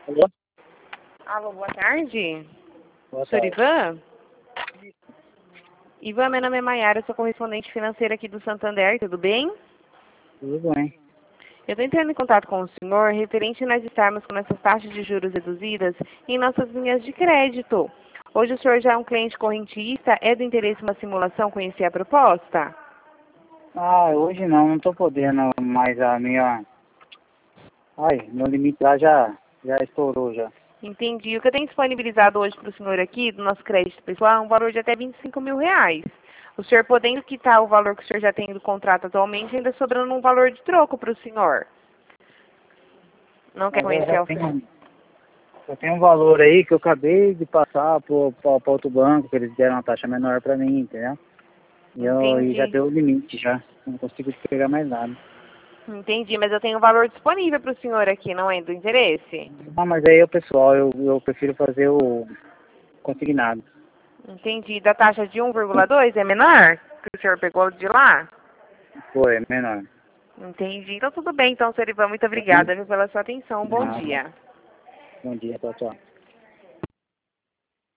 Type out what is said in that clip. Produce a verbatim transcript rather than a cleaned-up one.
Alô? Alô, boa tarde. Boa Senhor tarde. Ivan? Ivan, meu nome é Maiara, sou correspondente financeira aqui do Santander, tudo bem? Tudo bem. Eu estou entrando em contato com o senhor referente nós estarmos com essas taxas de juros reduzidas em nossas linhas de crédito. Hoje o senhor já é um cliente correntista, é do interesse uma simulação conhecer a proposta? Ah, hoje não, não tô podendo mais a minha... Ai, meu limite lá já, já estourou já. Entendi. O que eu tenho disponibilizado hoje para o senhor aqui, do nosso crédito pessoal, é um valor de até vinte e cinco mil reais. O senhor podendo quitar o valor que o senhor já tem do contrato atualmente, ainda sobrando um valor de troco para o senhor. Não quer Mas eu conhecer já a tenho, eu tenho um valor aí que eu acabei de passar para outro banco, que eles deram uma taxa menor para mim, entendeu? E, eu, e já Entendi. deu o limite já. Não consigo pegar mais nada. Entendi, mas eu tenho um valor disponível para o senhor aqui, não é do interesse? Ah, mas aí, o pessoal, eu, eu prefiro fazer o consignado. Entendi. Da taxa de um vírgula dois é menor? Que o senhor pegou de lá? Foi, é menor. Entendi. Então tudo bem, então, senhor Ivan. Muito Tá bom? obrigada, viu, pela sua atenção. Bom Nada. dia. Bom dia, tchau, tchau.